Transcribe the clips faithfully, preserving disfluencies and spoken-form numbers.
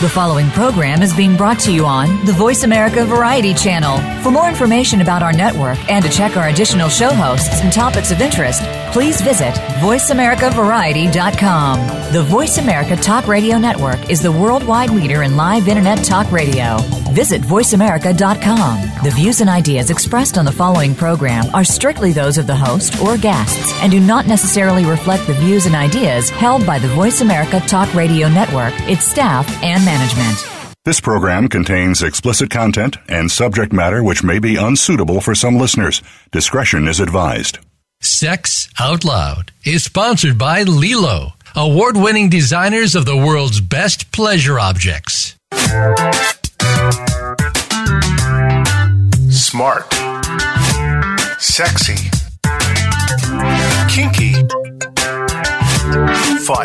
The following program is being brought to you on the Voice America Variety Channel. For more information about our network and to check our additional show hosts and topics of interest, please visit voice america variety dot com. The Voice America Talk Radio Network is the worldwide leader in live Internet talk radio. Visit voice america dot com. The views and ideas expressed on the following program are strictly those of the host or guests and do not necessarily reflect the views and ideas held by the Voice America Talk Radio Network, its staff, and management. This program contains explicit content and subject matter which may be unsuitable for some listeners. Discretion is advised. Sex Out Loud is sponsored by Lilo, award-winning designers of the world's best pleasure objects. Smart, sexy, kinky, fun.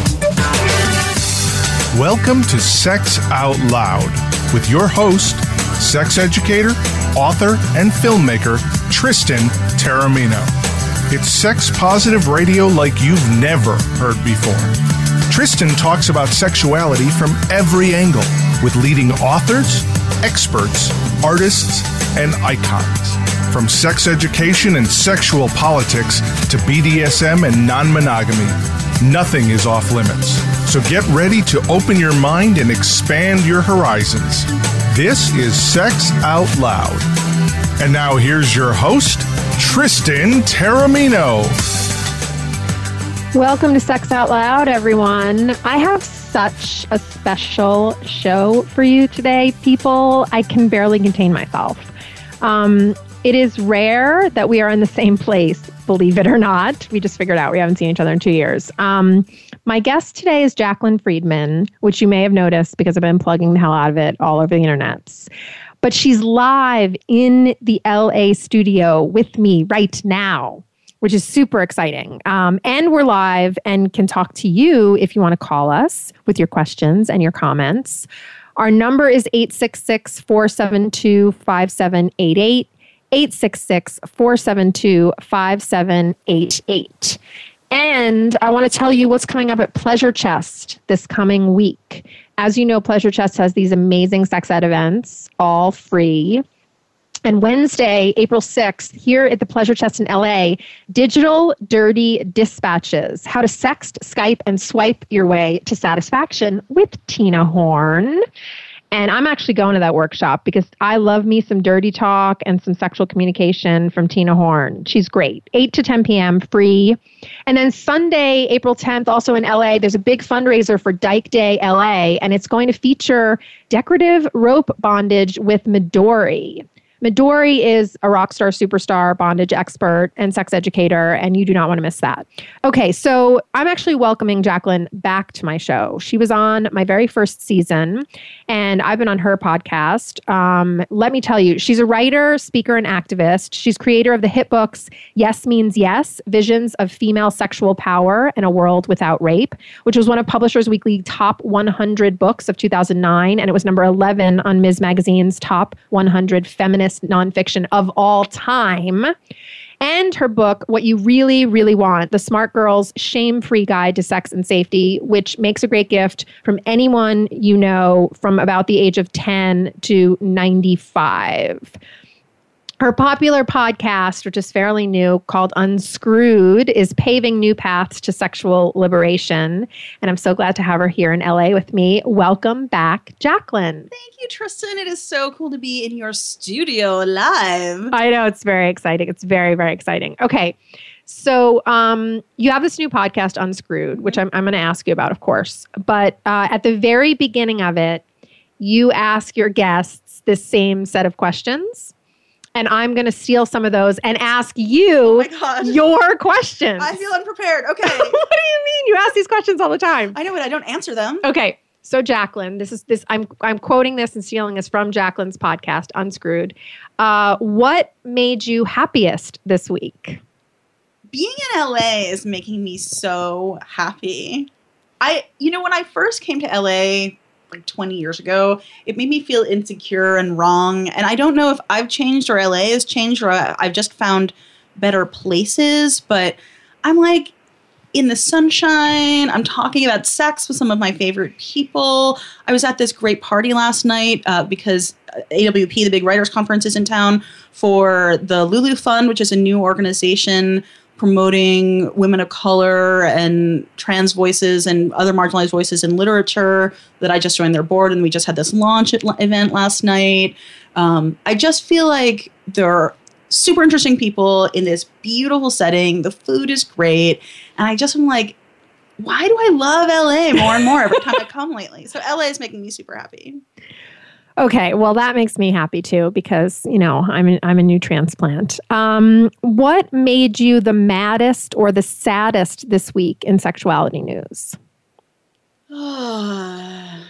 Welcome to Sex Out Loud with your host, sex educator, author, and filmmaker, Tristan Taormino. It's sex-positive radio like you've never heard before. Tristan talks about sexuality from every angle with leading authors, experts, artists, and icons. From sex education and sexual politics to B D S M and non-monogamy, nothing is off limits. So get ready to open your mind and expand your horizons. This is Sex Out Loud. And now here's your host, Tristan Taormino. Welcome to Sex Out Loud, everyone. I have such a special show for you today, people. I can barely contain myself. Um, it is rare that we are in the same place, believe it or not. We just figured out we haven't seen each other in two years. Um, my guest today is Jaclyn Friedman, which you may have noticed because I've been plugging the hell out of it all over the internets. But she's live in the L A studio with me right now, which is super exciting. Um, and we're live and can talk to you if you want to call us with your questions and your comments. Our number is eight six six, four seven two, five seven eight eight, eight six six, four seven two, five seven eight eight. And I want to tell you what's coming up at Pleasure Chest this coming week. As you know, Pleasure Chest has these amazing sex ed events, all free. And Wednesday, April sixth, here at the Pleasure Chest in L A, Digital Dirty Dispatches, how to sext, Skype, and swipe your way to satisfaction with Tina Horn. And I'm actually going to that workshop because I love me some dirty talk and some sexual communication from Tina Horn. She's great. eight to ten p.m., free. And then Sunday, April tenth, also in L A, there's a big fundraiser for Dyke Day L A, and it's going to feature decorative rope bondage with Midori. Midori is a rock star, superstar, bondage expert, and sex educator, and you do not want to miss that. Okay, so I'm actually welcoming Jaclyn back to my show. She was on my very first season, and I've been on her podcast. Um, let me tell you, she's a writer, speaker, and activist. She's creator of the hit books Yes Means Yes, Visions of Female Sexual Power in a World Without Rape, which was one of Publishers Weekly top one hundred books of two thousand nine, and it was number eleven on Ms. Magazine's top one hundred feminist nonfiction of all time. And her book, What You Really, Really Want, The Smart Girl's Shame-Free Guide to Sex and Safety, which makes a great gift from anyone you know from about the age of ten to ninety-five. Her popular podcast, which is fairly new, called Unscrewed, is paving new paths to sexual liberation. And I'm so glad to have her here in L A with me. Welcome back, Jaclyn. Thank you, Tristan. It is so cool to be in your studio live. I know, it's very exciting. It's very, very exciting. Okay. So um, you have this new podcast, Unscrewed, which I'm, I'm going to ask you about, of course. But uh, at the very beginning of it, you ask your guests the same set of questions. And I'm going to steal some of those and ask you oh your questions. I feel unprepared. Okay. What do you mean? You ask these questions all the time. I know, but I don't answer them. Okay. So Jaclyn, this is this. I'm I'm quoting this and stealing this from Jaclyn's podcast, Unscrewed. Uh, what made you happiest this week? Being in L A is making me so happy. I, you know, when I first came to L A like twenty years ago, it made me feel insecure and wrong. And I don't know if I've changed or L A has changed or I've just found better places. But I'm like, in the sunshine. I'm talking about sex with some of my favorite people. I was at this great party last night uh, because A W P, the big writers conference, is in town for the Lulu Fund, which is a new organization promoting women of color and trans voices and other marginalized voices in literature that I just joined their board, and we just had this launch event last night. Um, I just feel like there are super interesting people in this beautiful setting. The food is great. And I just am like, why do I love L A more and more every time I come lately? So L A is making me super happy. Okay, well, that makes me happy too because, you know, I'm a, I'm a new transplant. Um, what made you the maddest or the saddest this week in sexuality news? What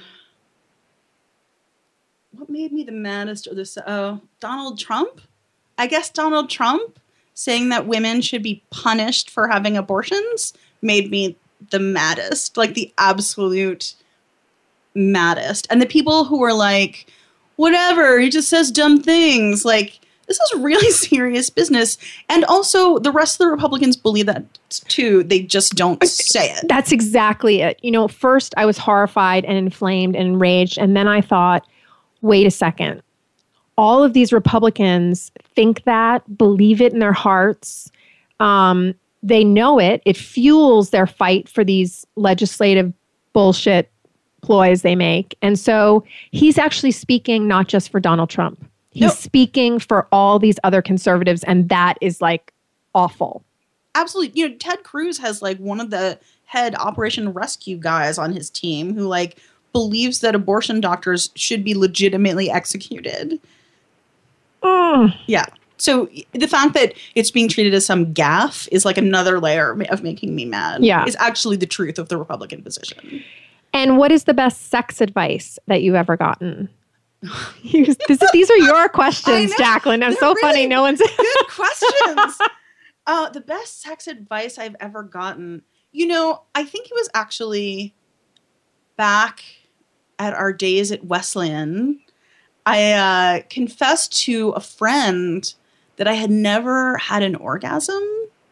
made me the maddest or the sa- oh, Donald Trump? I guess Donald Trump saying that women should be punished for having abortions made me the maddest, like the absolute maddest. And the people who were like, whatever, he just says dumb things. Like, this is really serious business. And also, the rest of the Republicans believe that too. They just don't say it. That's exactly it. You know, first I was horrified and inflamed and enraged. And then I thought, wait a second. All of these Republicans think that, believe it in their hearts. Um, they know it. It fuels their fight for these legislative bullshit ploys they make. And so he's actually speaking not just for Donald Trump. He's no. speaking for all these other conservatives, and that is like awful. Absolutely. You know, Ted Cruz has like one of the head Operation Rescue guys on his team who like believes that abortion doctors should be legitimately executed. Mm. Yeah. So the fact that it's being treated as some gaffe is like another layer of making me mad. Yeah. It's actually the truth of the Republican position. And what is the best sex advice that you've ever gotten? this, these are your questions, Jacqueline. I'm so really funny. No one's good questions. Uh, the best sex advice I've ever gotten. You know, I think it was actually back at our days at Wesleyan. I uh, confessed to a friend that I had never had an orgasm.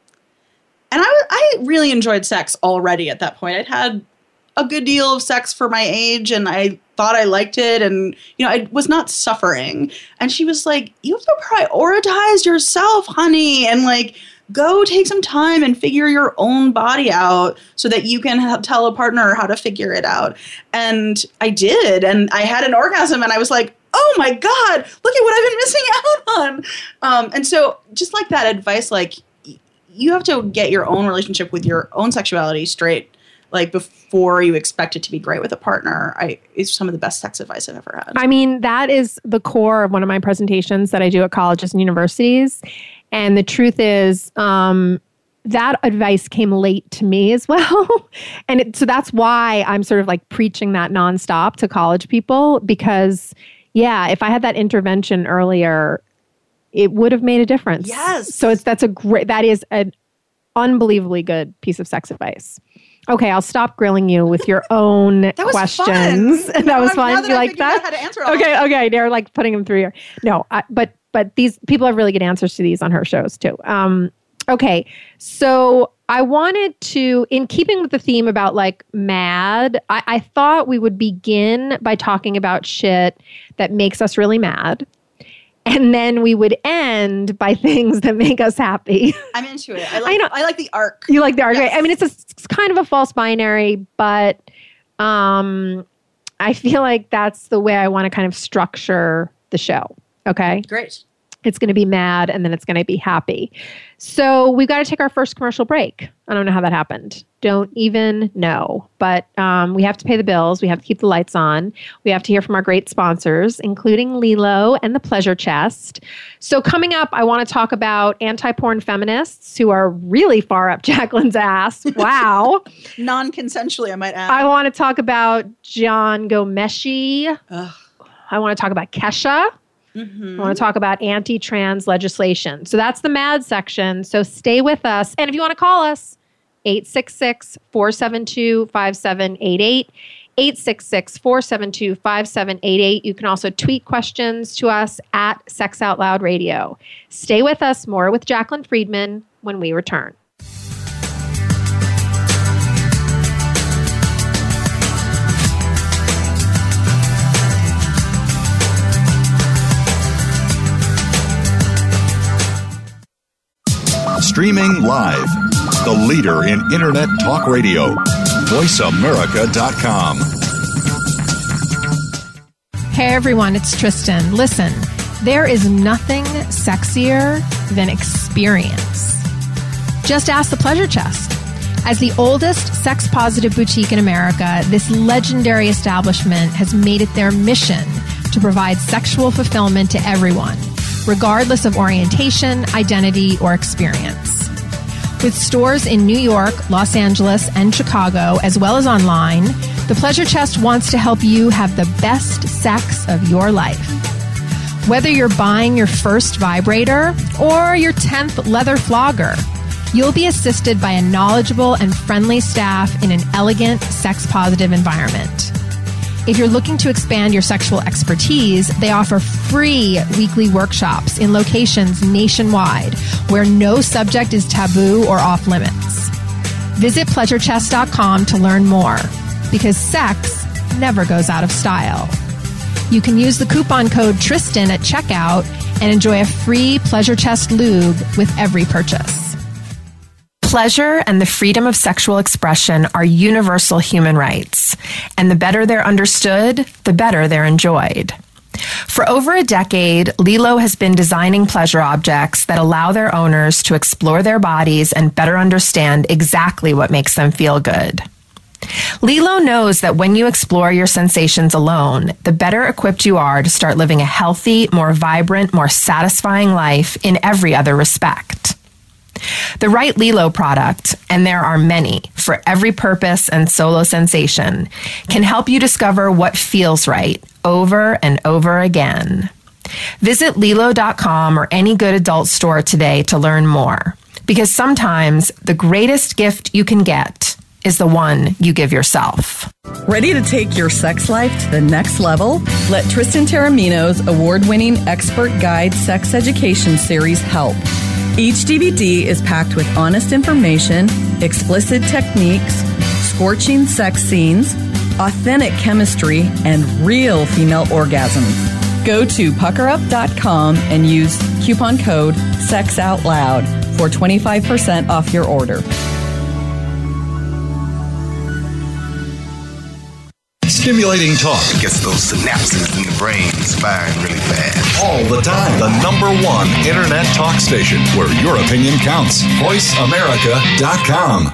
And I, I really enjoyed sex already at that point. I'd had a good deal of sex for my age, and I thought I liked it, and you know, I was not suffering. And she was like, you have to prioritize yourself, honey, and like go take some time and figure your own body out so that you can ha- tell a partner how to figure it out. And I did, and I had an orgasm, and I was like, oh my God, look at what I've been missing out on. Um, and so just like that advice, like y- you have to get your own relationship with your own sexuality straight, like before you expect it to be great with a partner. I is some of the best sex advice I've ever had. I mean, that is the core of one of my presentations that I do at colleges and universities. And the truth is, um, that advice came late to me as well. and it, so that's why I'm sort of like preaching that nonstop to college people, because yeah, if I had that intervention earlier, it would have made a difference. Yes. So it's that's a great, that is an unbelievably good piece of sex advice. Okay, I'll stop grilling you with your own that was questions. Fun. that was fun. That you I like that? How to answer all okay, that. okay. They're like putting them through here. No, I, but but these people have really good answers to these on her shows too. Um, okay, so I wanted to, in keeping with the theme about like mad, I, I thought we would begin by talking about shit that makes us really mad. And then we would end by things that make us happy. I'm into it. I like, I know. I like the arc. You like the arc. Yes. I mean, it's, a, it's kind of a false binary, but um, I feel like that's the way I want to kind of structure the show. Okay? Great. It's going to be mad and then it's going to be happy. So we've got to take our first commercial break. I don't know how that happened. Don't even know. But um, we have to pay the bills. We have to keep the lights on. We have to hear from our great sponsors, including Lilo and the Pleasure Chest. So coming up, I want to talk about anti-porn feminists who are really far up Jacqueline's ass. Wow. Non-consensually, I might add. I want to talk about John Gomeshi. Ugh. I want to talk about Kesha. Mm-hmm. I want to talk about anti-trans legislation. So that's the mad section. So stay with us. And if you want to call us, eight six six, four seven two, five seven eight eight, eight six six, four seven two, five seven eight eight. You can also tweet questions to us at Sex Out Loud Radio. Stay with us. More with Jacqueline Friedman when we return. Streaming live. The leader in Internet talk radio. voice america dot com. Hey everyone, it's Tristan. Listen, there is nothing sexier than experience. Just ask the Pleasure Chest. As the oldest sex-positive boutique in America, this legendary establishment has made it their mission to provide sexual fulfillment to everyone, regardless of orientation, identity, or experience. With stores in New York, Los Angeles, and Chicago, as well as online, the Pleasure Chest wants to help you have the best sex of your life. Whether you're buying your first vibrator or your tenth leather flogger, you'll be assisted by a knowledgeable and friendly staff in an elegant, sex-positive environment. If you're looking to expand your sexual expertise, they offer free weekly workshops in locations nationwide where no subject is taboo or off limits. Visit pleasure chest dot com to learn more, because sex never goes out of style. You can use the coupon code Tristan at checkout and enjoy a free Pleasure Chest lube with every purchase. Pleasure and the freedom of sexual expression are universal human rights, and the better they're understood, the better they're enjoyed. For over a decade, Lilo has been designing pleasure objects that allow their owners to explore their bodies and better understand exactly what makes them feel good. Lilo knows that when you explore your sensations alone, the better equipped you are to start living a healthy, more vibrant, more satisfying life in every other respect. The right Lilo product, and there are many for every purpose and solo sensation, can help you discover what feels right over and over again. Visit Lilo dot com or any good adult store today to learn more, because sometimes the greatest gift you can get is the one you give yourself. Ready to take your sex life to the next level? Let Tristan Taormino's award-winning expert guide sex education series help. Each D V D is packed with honest information, explicit techniques, scorching sex scenes, authentic chemistry, and real female orgasms. Go to pucker up dot com and use coupon code SEXOUTLOUD for twenty-five percent off your order. Stimulating talk gets those synapses in the brain firing really fast. all the time. The number one Internet talk station where your opinion counts. voice america dot com.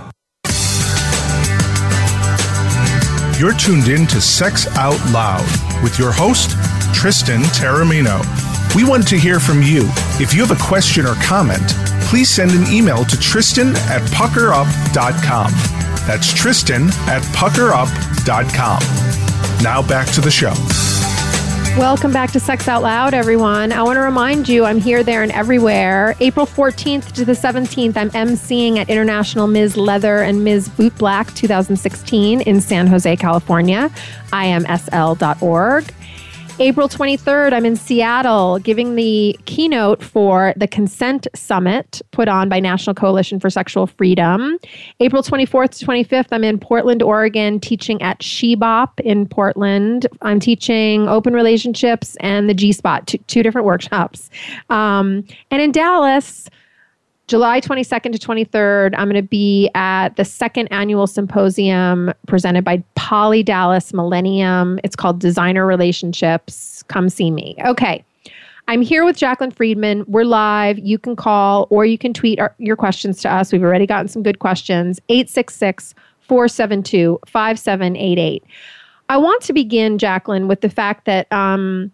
You're tuned in to Sex Out Loud with your host, Tristan Taormino. We want to hear from you. If you have a question or comment, please send an email to Tristan at pucker up dot com. That's Tristan at pucker up dot com. Now back to the show. Welcome back to Sex Out Loud, everyone. I want to remind you, I'm here, there, and everywhere. April fourteenth to the seventeenth, I'm emceeing at International Miz Leather and Miz Boot Black twenty sixteen in San Jose, California. I M S L dot org. April twenty-third, I'm in Seattle giving the keynote for the Consent Summit put on by National Coalition for Sexual Freedom. April twenty-fourth to twenty-fifth, I'm in Portland, Oregon, teaching at She-Bop in Portland. I'm teaching open relationships and the G-Spot, two, two different workshops. Um, and in Dallas, July twenty-second to twenty-third, I'm going to be at the second annual symposium presented by Poly Dallas Millennium. It's called Designer Relationships. Come see me. Okay. I'm here with Jacqueline Friedman. We're live. You can call or you can tweet our, your questions to us. We've already gotten some good questions. eight six six, four seven two, five seven eight eight. I want to begin, Jacqueline, with the fact that um,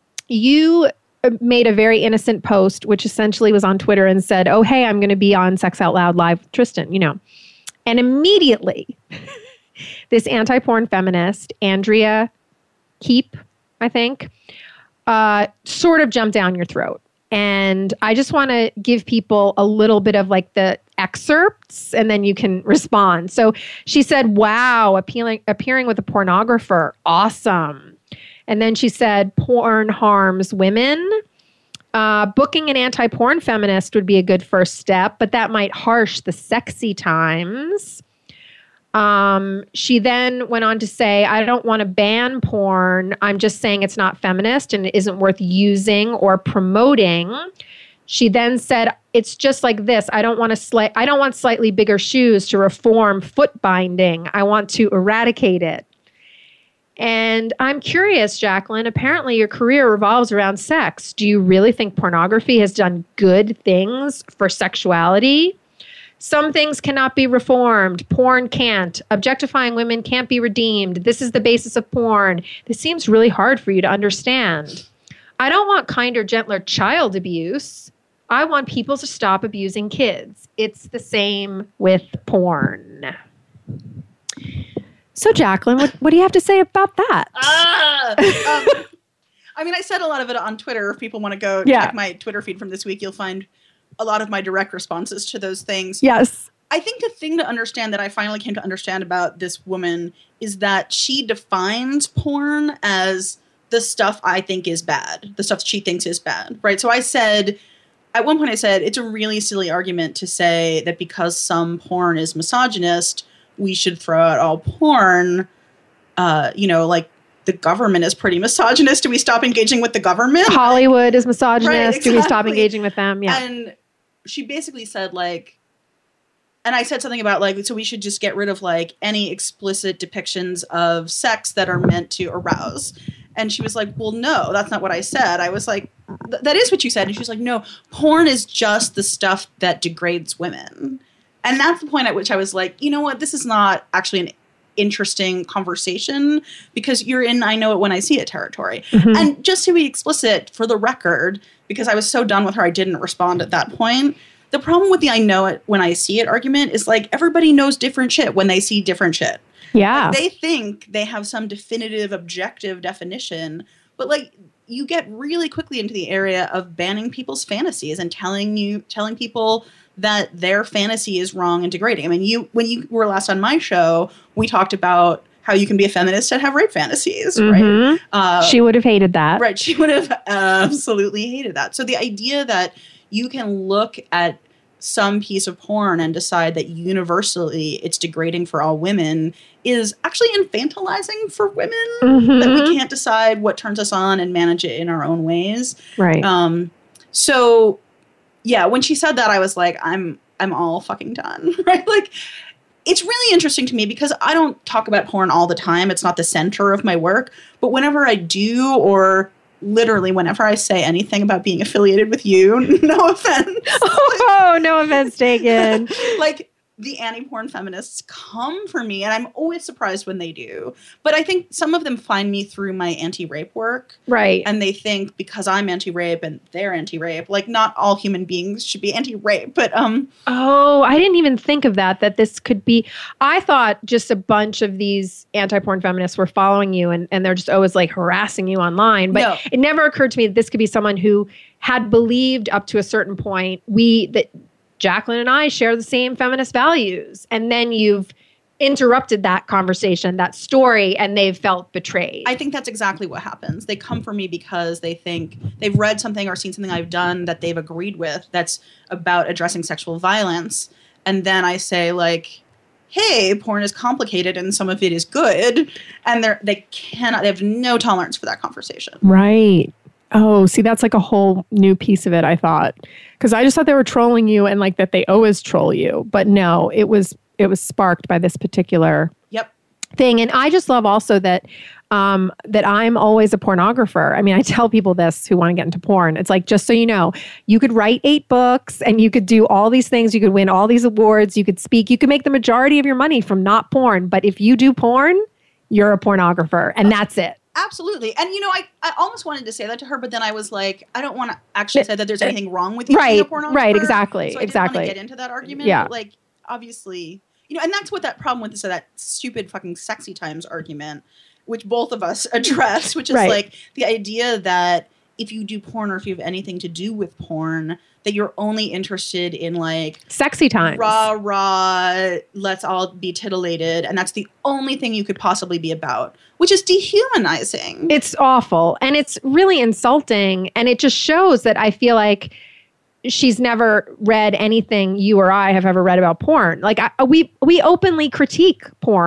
you made a very innocent post, which essentially was on Twitter and said, oh, hey, I'm going to be on Sex Out Loud Live with Tristan, you know. And immediately, this anti-porn feminist, Andrea Keep, I think, uh, sort of jumped down your throat. And I just want to give people a little bit of like the excerpts and then you can respond. So she said, wow, appealing, appearing with a pornographer, awesome. And then she said, porn harms women. Uh, booking an anti-porn feminist would be a good first step, but that might harsh the sexy times. Um, she then went on to say, I don't want to ban porn. I'm just saying it's not feminist and it isn't worth using or promoting. She then said, it's just like this. I don't want to sli- I don't want slightly bigger shoes to reform foot binding. I want to eradicate it. And I'm curious, Jacqueline, apparently your career revolves around sex. Do you really think pornography has done good things for sexuality? Some things cannot be reformed. Porn can't. Objectifying women can't be redeemed. This is the basis of porn. This seems really hard for you to understand. I don't want kinder, gentler child abuse. I want people to stop abusing kids. It's the same with porn. So, Jacqueline, what, what do you have to say about that? Ah, um, I mean, I said a lot of it on Twitter. If people want to go Yeah. check my Twitter feed from this week, you'll find a lot of my direct responses to those things. Yes. I think the thing to understand that I finally came to understand about this woman is that she defines porn as the stuff I think is bad, the stuff she thinks is bad, right? So I said, at one point I said, it's a really silly argument to say that because some porn is misogynist, we should throw out all porn. Uh, you know, like the government is pretty misogynist. Do we stop engaging with the government? Hollywood is misogynist. Right, Do we stop exactly. engaging with them? Yeah. And she basically said like, and I said something about like, so we should just get rid of like any explicit depictions of sex that are meant to arouse. And she was like, well, no, that's not what I said. I was like, that is what you said. And she was like, no, porn is just the stuff that degrades women. And that's the point at which I was like, you know what, this is not actually an interesting conversation because you're in I know it when I see it territory. Mm-hmm. And just to be explicit, for the record, because I was so done with her, I didn't respond at that point. The problem with the I know it when I see it argument is like everybody knows different shit when they see different shit. Yeah. Like, they think they have some definitive, objective definition, but like you get really quickly into the area of banning people's fantasies and telling you, telling people that their fantasy is wrong and degrading. I mean, you when you were last on my show, we talked about how you can be a feminist and have rape fantasies, Mhm. right? Uh, she would have hated that. Right. She would have absolutely hated that. So the idea that you can look at some piece of porn and decide that universally it's degrading for all women is actually infantilizing for women, Mhm. that we can't decide what turns us on and manage it in our own ways. Right. Um, so yeah, when she said that, I was like, I'm, I'm all fucking done, right? Like, it's really interesting to me because I don't talk about porn all the time. It's not the center of my work, but whenever I do, or literally whenever I say anything about being affiliated with you, no offense. Oh, no offense taken. Like, the anti-porn feminists come for me, and I'm always surprised when they do. But I think some of them find me through my anti-rape work. Right. And they think because I'm anti-rape and they're anti-rape, like not all human beings should be anti-rape, but um Oh, I didn't even think of that, that this could be, I thought just a bunch of these anti-porn feminists were following you and, and they're just always like harassing you online. But No. it never occurred to me that this could be someone who had believed up to a certain point, we, that Jacqueline and I share the same feminist values. And then you've interrupted that conversation, that story, and they've felt betrayed. I think that's exactly what happens. They come for me because they think they've read something or seen something I've done that they've agreed with that's about addressing sexual violence. And then I say like, hey, porn is complicated and some of it is good. And they're, they cannot, they have no tolerance for that conversation. Right. Oh, see, that's like a whole new piece of it, I thought. Because I just thought they were trolling you and like that they always troll you. But no, it was it was sparked by this particular Yep. thing. And I just love also that um, that I'm always a pornographer. I mean, I tell people this who want to get into porn. It's like, just so you know, you could write eight books and you could do all these things. You could win all these awards. You could speak. You could make the majority of your money from not porn. But if you do porn, you're a pornographer. And that's it. Absolutely. And, you know, I, I almost wanted to say that to her, but then I was like, I don't want to actually say that there's anything wrong with you being a Right, pornographer. right, exactly, So I didn't exactly. want to get into that argument. Yeah. But, like, obviously, you know, and that's what that problem with this, so that stupid fucking sexy times argument, which both of us address, which is Right. like the idea that if you do porn or if you have anything to do with porn, that you're only interested in like Sexy times. rah rah, let's all be titillated, and that's the only thing you could possibly be about, which is dehumanizing. It's awful. And it's really insulting. And it just shows that I feel like she's never read anything you or I have ever read about porn. Like I, we we openly critique porn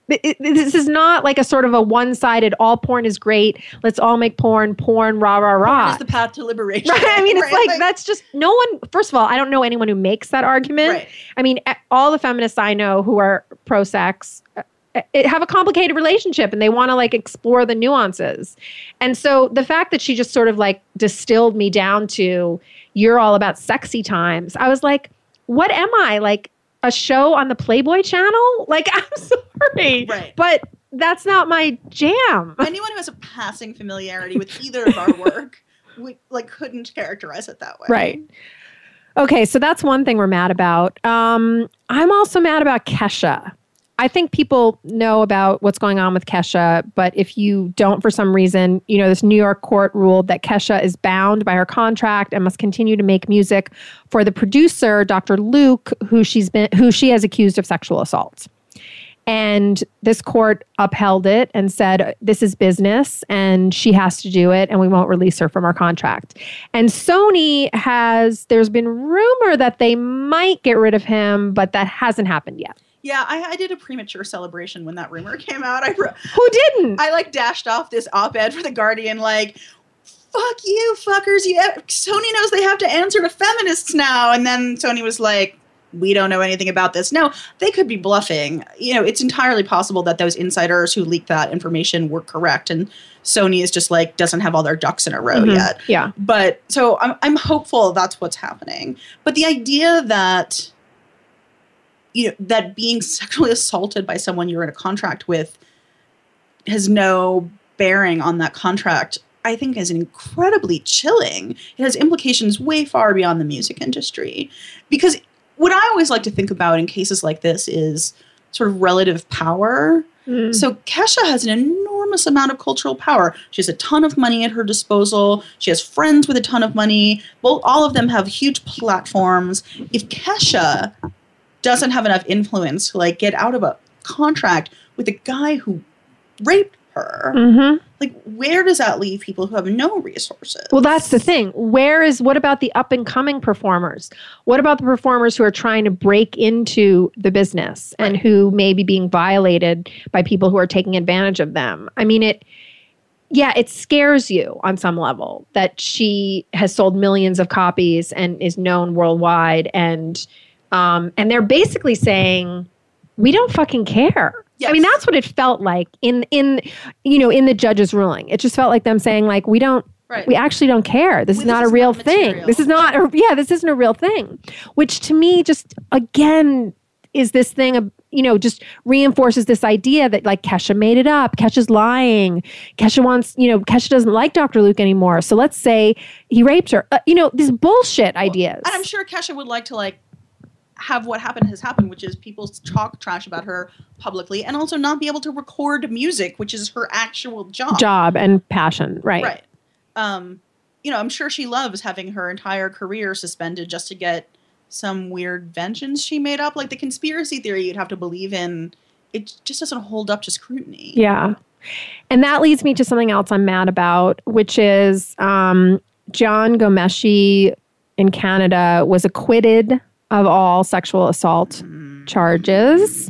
it, it, this is not like a sort of a one-sided, all porn is great, let's all make porn, porn, rah, rah, rah. Porn is the path to liberation. Right? I mean, it's right? like, like, that's just, no one, first of all, I don't know anyone who makes that argument. Right. I mean, all the feminists I know who are pro-sex uh, have a complicated relationship and they want to like explore the nuances. And so the fact that she just sort of like distilled me down to, you're all about sexy times, I was like, what am I? Like, a show on the Playboy channel? Like, I'm sorry, right. but that's not my jam. Anyone who has a passing familiarity with either of our work, we like couldn't characterize it that way. Right. Okay, so that's one thing we're mad about. Um, I'm also mad about Kesha. I think people know about what's going on with Kesha, but if you don't for some reason, you know, this New York court ruled that Kesha is bound by her contract and must continue to make music for the producer, Doctor Luke, who she's been who she has accused of sexual assault. And this court upheld it and said, this is business and she has to do it and we won't release her from our contract. And Sony has, there's been rumor that they might get rid of him, but that hasn't happened yet. Yeah, I, I did a premature celebration when that rumor came out. I wrote, Who didn't? I like dashed off this op-ed for The Guardian, like, fuck you, fuckers. You have, Sony knows they have to answer to feminists now. And then Sony was like, we don't know anything about this. No, they could be bluffing. You know, it's entirely possible that those insiders who leaked that information were correct. And Sony is just like, doesn't have all their ducks in a row Mm-hmm. yet. Yeah. But so I'm, I'm hopeful that's what's happening. But the idea that, you know, that being sexually assaulted by someone you're in a contract with has no bearing on that contract, I think is incredibly chilling. It has implications way far beyond the music industry. Because what I always like to think about in cases like this is sort of relative power. Mm. So Kesha has an enormous amount of cultural power. She has a ton of money at her disposal. She has friends with a ton of money. Well, all of them have huge platforms. If Kesha doesn't have enough influence to like get out of a contract with a guy who raped her, mm-hmm. like where does that leave people who have no resources? Well, that's the thing. Where is, what about the up and coming performers? What about the performers who are trying to break into the business and who may be being violated by people who are taking advantage of them? I mean, it, yeah, it scares you on some level that she has sold millions of copies and is known worldwide. And Um, and they're basically saying, we don't fucking care. Yes. I mean, that's what it felt like in, in, you know, in the judge's ruling. It just felt like them saying like, we don't, right. we actually don't care. This well, is not this a real not thing. This is not, a, yeah, this isn't a real thing, which to me just, again, is this thing of, you know, just reinforces this idea that like Kesha made it up. Kesha's lying. Kesha wants, you know, Kesha doesn't like Doctor Luke anymore. So let's say he raped her. Uh, you know, these bullshit well, ideas. And I'm sure Kesha would like to like, have what happened has happened, which is people talk trash about her publicly and also not be able to record music, which is her actual job. Job and passion, right. Right. Um, you know, I'm sure she loves having her entire career suspended just to get some weird vengeance she made up. Like the conspiracy theory you'd have to believe in, it just doesn't hold up to scrutiny. Yeah. And that leads me to something else I'm mad about, which is um, John Gomeshi in Canada was acquitted of all sexual assault mm. charges.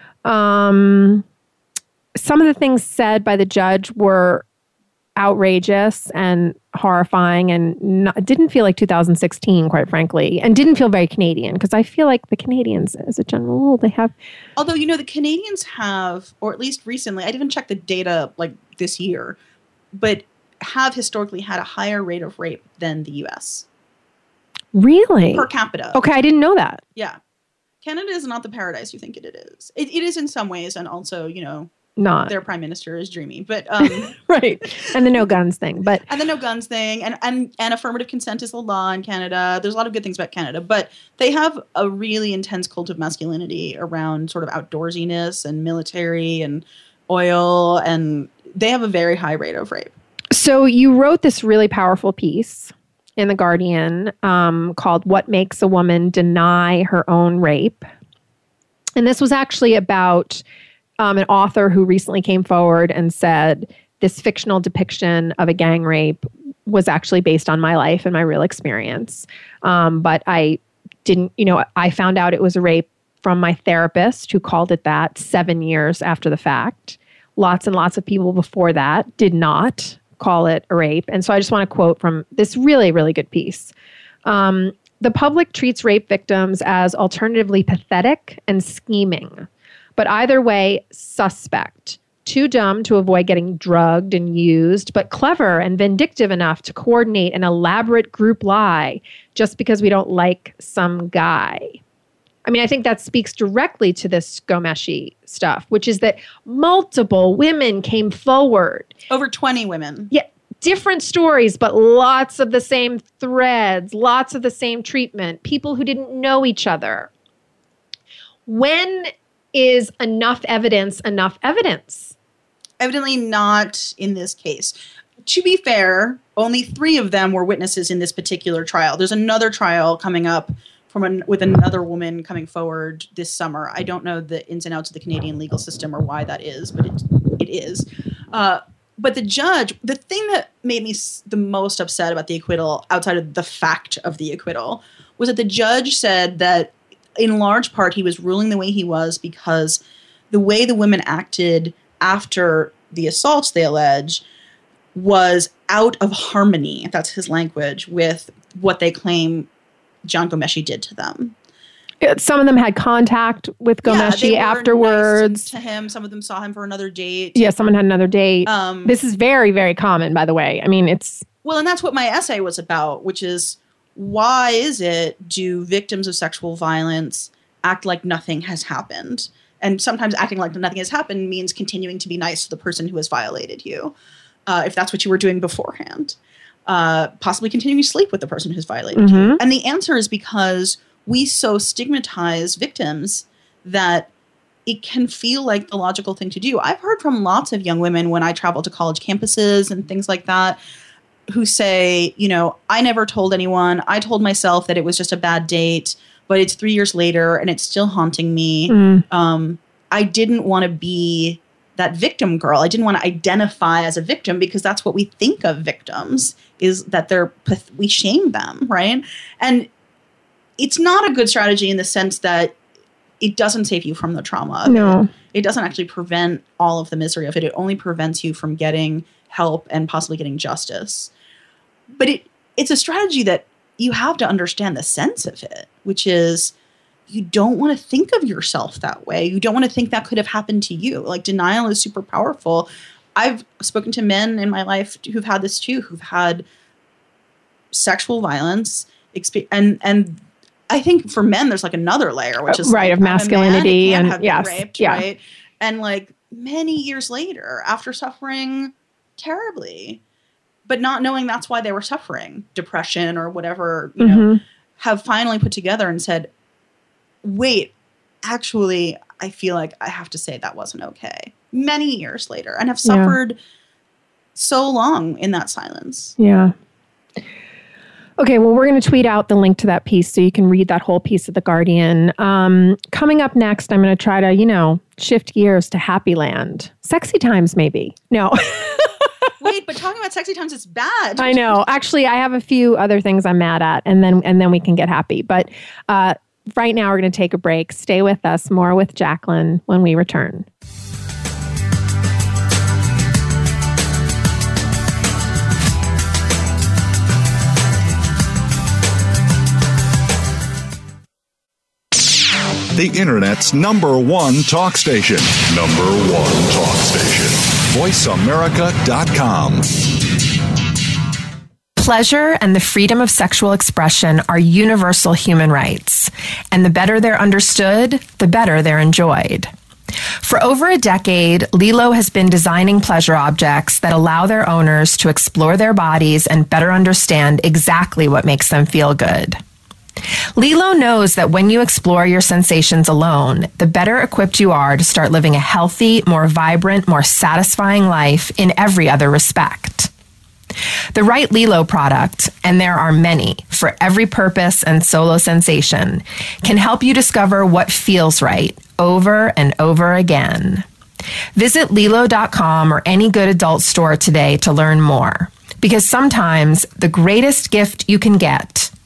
Um, some of the things said by the judge were outrageous and horrifying and not, didn't feel like two thousand sixteen, quite frankly, and didn't feel very Canadian because I feel like the Canadians, as a general rule, they have... Although, you know, the Canadians have, or at least recently, I didn't check the data like this year, but have historically had a higher rate of rape than the U S Really? Per capita. Okay, I didn't know that. Yeah. Canada is not the paradise you think it is. It, it is in some ways, and also, you know, not. Their prime minister is dreamy. But um, right. And the no guns thing. But and the no guns thing. And, and, and affirmative consent is the law in Canada. There's a lot of good things about Canada. But they have a really intense cult of masculinity around sort of outdoorsiness and military and oil. And they have a very high rate of rape. So you wrote this really powerful piece in The Guardian um, called What Makes a Woman Deny Her Own Rape. And this was actually about um, an author who recently came forward and said this fictional depiction of a gang rape was actually based on my life and my real experience. Um, but I didn't, you know, I found out it was a rape from my therapist, who called it that seven years after the fact. Lots and lots of people before that did not call it a rape. And so I just want to quote from this really, really good piece. Um, the public treats rape victims as alternatively pathetic and scheming, but either way, suspect. Too dumb to avoid getting drugged and used, but clever and vindictive enough to coordinate an elaborate group lie just because we don't like some guy. I mean, I think that speaks directly to this Ghomeshi stuff, which is that multiple women came forward. Over twenty women. Yeah, different stories, but lots of the same threads, lots of the same treatment, people who didn't know each other. When is enough evidence enough evidence? Evidently not in this case. To be fair, only three of them were witnesses in this particular trial. There's another trial coming up from an, with another woman coming forward this summer. I don't know the ins and outs of the Canadian legal system or why that is, but it, it is. Uh, but the judge, the thing that made me s- the most upset about the acquittal, outside of the fact of the acquittal, was that the judge said that in large part he was ruling the way he was because the way the women acted after the assaults, they allege, was out of harmony, that's his language, with what they claim Jian Ghomeshi did to them. Some of them had contact with Ghomeshi yeah, afterwards. Nice to him. Some of them saw him for another date. Yeah, someone had another date. Um, this is very, very common, by the way. I mean, it's... Well, and that's what my essay was about, which is why is it do victims of sexual violence act like nothing has happened? And sometimes acting like nothing has happened means continuing to be nice to the person who has violated you, uh, if that's what you were doing beforehand. Uh, possibly continuing to sleep with the person who's violated mm-hmm. you. And the answer is because we so stigmatize victims that it can feel like the logical thing to do. I've heard from lots of young women when I travel to college campuses and things like that who say, you know, I never told anyone. I told myself that it was just a bad date, but it's three years later and it's still haunting me. Mm. Um, I didn't want to be that victim girl. I didn't want to identify as a victim because that's what we think of victims, is that they're, we shame them, right? And it's not a good strategy in the sense that it doesn't save you from the trauma of no. it. It doesn't actually prevent all of the misery of it. It only prevents you from getting help and possibly getting justice. But it it's a strategy that you have to understand the sense of it, which is you don't want to think of yourself that way. You don't want to think that could have happened to you. Like, denial is super powerful. I've spoken to men in my life who've had this too, who've had sexual violence, exp- and and I think for men there's like another layer, which is right like, of masculinity and and yes, raped, yeah. right? And like many years later, after suffering terribly, but not knowing that's why they were suffering, depression or whatever, you mm-hmm. know, have finally put together and said, wait, actually, I feel like I have to say that wasn't okay. Many years later, and have suffered yeah. so long in that silence. Yeah. Okay, well, we're going to tweet out the link to that piece so you can read that whole piece of The Guardian. Um, coming up next, I'm going to try to, you know, shift gears to Happy Land. Sexy times, maybe. No. Wait, but talking about sexy times, it's bad. I know. Actually, I have a few other things I'm mad at, and then and then we can get happy. But uh, right now, we're going to take a break. Stay with us. More with Jacqueline when we return. The Internet's number one talk station. Number one talk station. voice america dot com. Pleasure and the freedom of sexual expression are universal human rights, and the better they're understood, the better they're enjoyed. For over a decade, Lelo has been designing pleasure objects that allow their owners to explore their bodies and better understand exactly what makes them feel good. Lelo knows that when you explore your sensations alone, the better equipped you are to start living a healthy, more vibrant, more satisfying life in every other respect. The right Lelo product, and there are many, for every purpose and solo sensation, can help you discover what feels right over and over again. Visit Lelo dot com or any good adult store today to learn more, because sometimes the greatest gift you can get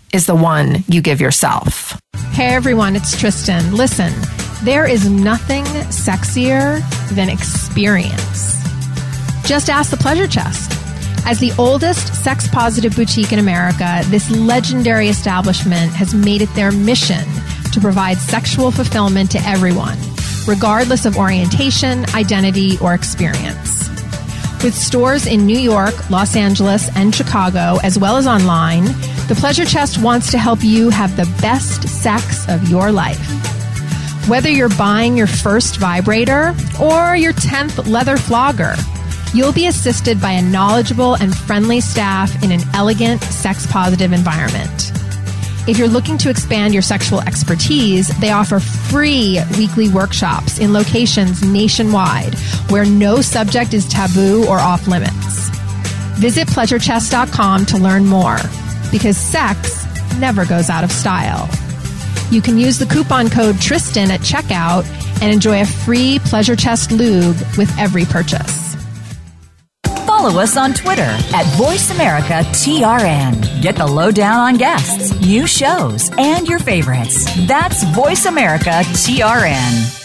is the one you give yourself. Hey everyone, it's Tristan. Listen, there is nothing sexier than experience. Just ask the Pleasure Chest. As the oldest sex-positive boutique in America, this legendary establishment has made it their mission to provide sexual fulfillment to everyone, regardless of orientation, identity, or experience. With stores in New York, Los Angeles, and Chicago, as well as online, the Pleasure Chest wants to help you have the best sex of your life. Whether you're buying your first vibrator or your tenth leather flogger, you'll be assisted by a knowledgeable and friendly staff in an elegant, sex-positive environment. If you're looking to expand your sexual expertise, they offer free weekly workshops in locations nationwide where no subject is taboo or off limits. Visit pleasure chest dot com to learn more, because sex never goes out of style. You can use the coupon code Tristan at checkout and enjoy a free Pleasure Chest lube with every purchase. Follow us on Twitter at VoiceAmericaTRN. Get the lowdown on guests, new shows, and your favorites. That's VoiceAmericaTRN.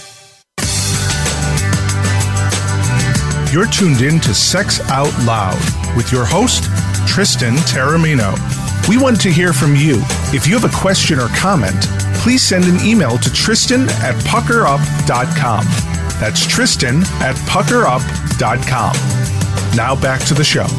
You're tuned in to Sex Out Loud with your host, Tristan Taormino. We want to hear from you. If you have a question or comment, please send an email to Tristan at pucker up dot com. That's Tristan at pucker up dot com. Now back to the show.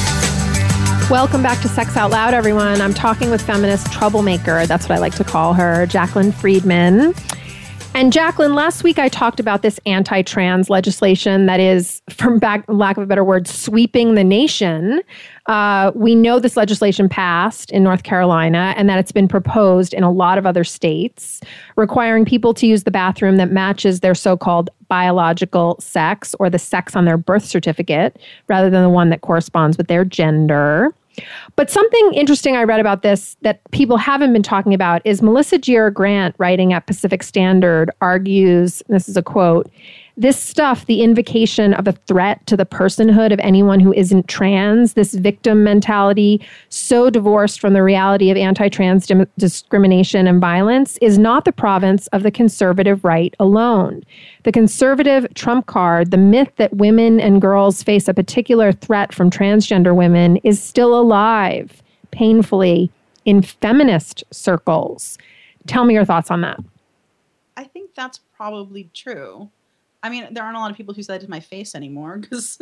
Welcome back to Sex Out Loud, everyone. I'm talking with feminist troublemaker. That's what I like to call her, Jaclyn Friedman. And Jaclyn, last week I talked about this anti-trans legislation that is, from back, lack of a better word, sweeping the nation. Uh, we know this legislation passed in North Carolina and that it's been proposed in a lot of other states, requiring people to use the bathroom that matches their so-called biological sex or the sex on their birth certificate rather than the one that corresponds with their gender. But something interesting I read about this that people haven't been talking about is Melissa Gier Grant, writing at Pacific Standard, argues, this is a quote, "This stuff, the invocation of a threat to the personhood of anyone who isn't trans, this victim mentality, so divorced from the reality of anti-trans dim- discrimination and violence, is not the province of the conservative right alone. The conservative trump card, the myth that women and girls face a particular threat from transgender women, is still alive, painfully, in feminist circles." Tell me your thoughts on that. I think that's probably true. I mean, there aren't a lot of people who say that to my face anymore, because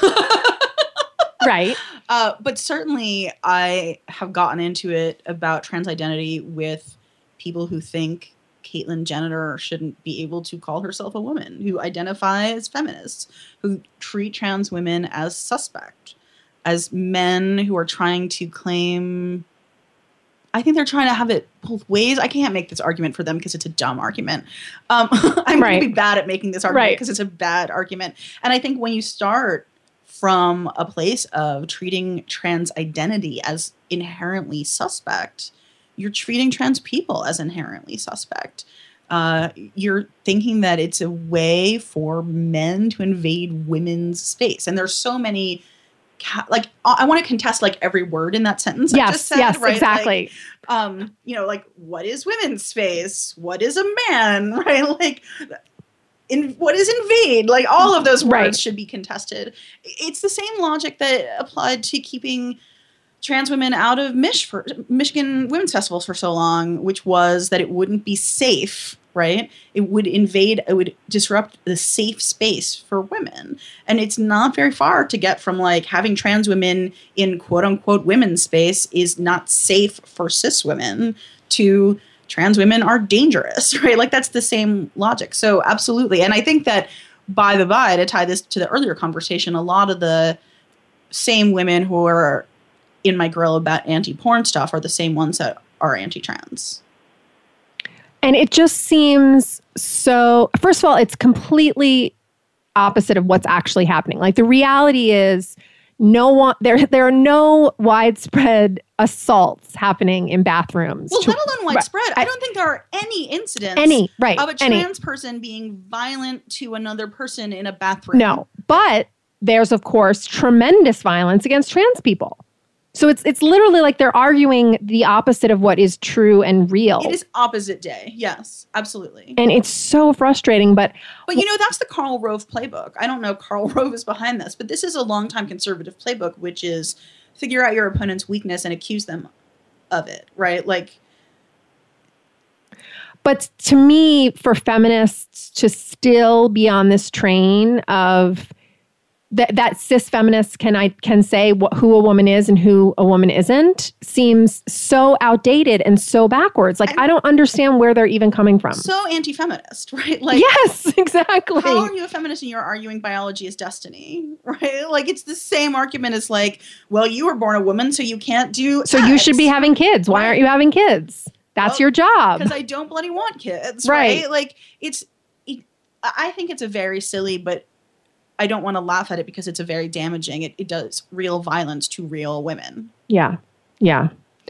right. Uh, but certainly, I have gotten into it about trans identity with people who think Caitlyn Jenner shouldn't be able to call herself a woman, who identify as feminists, who treat trans women as suspect, as men who are trying to claim. I think they're trying to have it both ways. I can't make this argument for them because it's a dumb argument. Um, I'm right. going to be bad at making this argument because right. it's a bad argument. And I think when you start from a place of treating trans identity as inherently suspect, you're treating trans people as inherently suspect. Uh, you're thinking that it's a way for men to invade women's space. And there's so many... Like, I want to contest like every word in that sentence. Yes, I just said, yes, right? exactly. Like, um, you know, like, what is women's space? What is a man? Right? Like, in what is invade? Like, all of those words right. should be contested. It's the same logic that applied to keeping trans women out of Mich for, Michigan Women's Festivals for so long, which was that it wouldn't be safe. Right? It would invade, it would disrupt the safe space for women. And it's not very far to get from like having trans women in quote unquote women's space is not safe for cis women to trans women are dangerous, right? Like that's the same logic. So absolutely. And I think that by the by, to tie this to the earlier conversation, a lot of the same women who are in my grill about anti-porn stuff are the same ones that are anti-trans. And it just seems so, first of all, it's completely opposite of what's actually happening. Like the reality is no one, there, there are no widespread assaults happening in bathrooms. Well, to, let alone widespread. I, I don't think there are any incidents any, right, of a any. trans person being violent to another person in a bathroom. No, but there's, of course, tremendous violence against trans people. So it's it's literally like they're arguing the opposite of what is true and real. It is opposite day. Yes, absolutely. And it's so frustrating. But but you know, that's the Karl Rove playbook. I don't know if Karl Rove is behind this, but this is a longtime conservative playbook, which is figure out your opponent's weakness and accuse them of it, right? Like, but to me, for feminists to still be on this train of that, that cis feminists can I can say wh- who a woman is and who a woman isn't seems so outdated and so backwards. Like, I, I don't understand where they're even coming from. So anti-feminist, right? Like, yes, exactly. How are you a feminist and you're arguing biology is destiny, right? Like, it's the same argument as like, well, you were born a woman, so you can't do So X. you should be having kids. Why aren't you having kids? That's well, your job. Because I don't bloody want kids, right? right? Like, it's, it, I think it's a very silly, but I don't want to laugh at it because it's a very damaging. It, it does real violence to real women. Yeah. Yeah.